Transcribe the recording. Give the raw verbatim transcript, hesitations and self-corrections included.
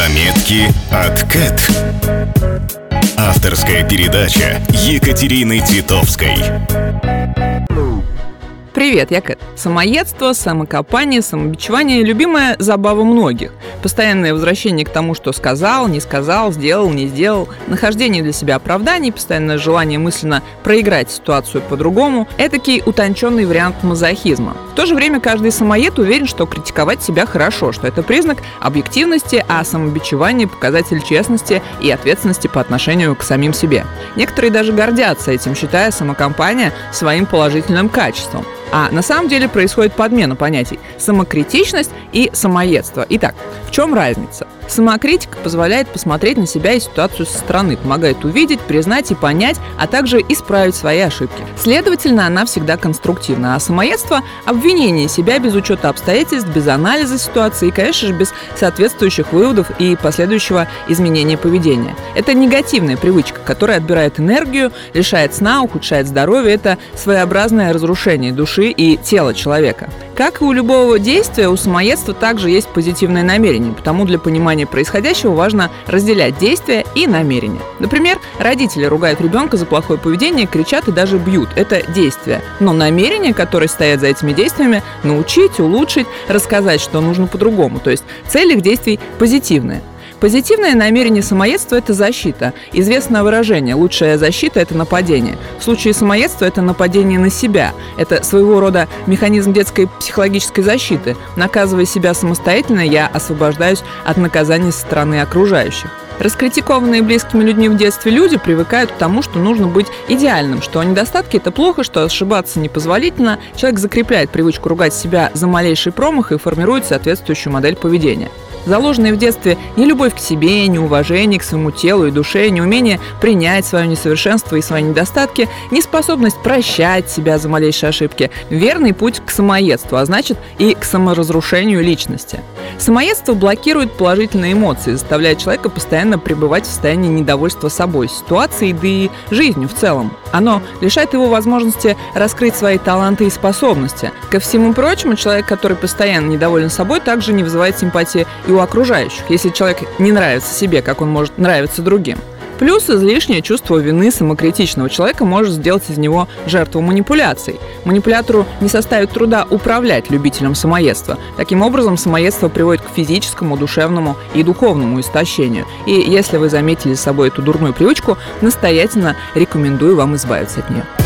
Заметки от Кэт. Авторская передача Екатерины Титовской. Привет, я Кэт. Самоедство, самокопание, самобичевание – любимая забава многих. Постоянное возвращение к тому, что сказал, не сказал, сделал, не сделал, нахождение для себя оправданий, постоянное желание мысленно проиграть ситуацию по-другому – этакий утонченный вариант мазохизма. В то же время каждый самоед уверен, что критиковать себя хорошо, что это признак объективности, а самобичевание – показатель честности и ответственности по отношению к самим себе. Некоторые даже гордятся этим, считая самокопание своим положительным качеством. А на самом деле происходит подмена понятий – самокритичность и самоедство. Итак, в чем разница? Самокритика позволяет посмотреть на себя и ситуацию со стороны, помогает увидеть, признать и понять, а также исправить свои ошибки. Следовательно, она всегда конструктивна, а самоедство – обвинение себя без учета обстоятельств, без анализа ситуации и, конечно же, без соответствующих выводов и последующего изменения поведения. Это негативная привычка, которая отбирает энергию, лишает сна, ухудшает здоровье. Это своеобразное разрушение души и тела человека. Как и у любого действия, у самоедства также есть позитивное намерение, потому для понимания происходящего важно разделять действия и намерения. Например, родители ругают ребенка за плохое поведение, кричат и даже бьют. Это действия. Но намерения, которые стоят за этими действиями, научить, улучшить, рассказать, что нужно по-другому. То есть цель их действий позитивная. Позитивное намерение самоедства – это защита. Известное выражение «лучшая защита – это нападение». В случае самоедства это нападение на себя. Это своего рода механизм детской психологической защиты. Наказывая себя самостоятельно, я освобождаюсь от наказания со стороны окружающих. Раскритикованные близкими людьми в детстве люди привыкают к тому, что нужно быть идеальным, что недостатки – это плохо, что ошибаться непозволительно. Человек закрепляет привычку ругать себя за малейший промах и формирует соответствующую модель поведения. Заложенные в детстве нелюбовь к себе, неуважение к своему телу и душе, неумение принять свое несовершенство и свои недостатки, неспособность прощать себя за малейшие ошибки – верный путь к самоедству, а значит и к саморазрушению личности. Самоедство блокирует положительные эмоции, заставляет человека постоянно пребывать в состоянии недовольства собой, ситуацией, да и жизнью в целом. Оно лишает его возможности раскрыть свои таланты и способности. Ко всему прочему, человек, который постоянно недоволен собой, также не вызывает симпатии и у окружающих, если человек не нравится себе, как он может нравиться другим. Плюс излишнее чувство вины самокритичного человека может сделать из него жертву манипуляций. Манипулятору не составит труда управлять любителем самоедства. Таким образом, самоедство приводит к физическому, душевному и духовному истощению. И если вы заметили за собой эту дурную привычку, настоятельно рекомендую вам избавиться от нее.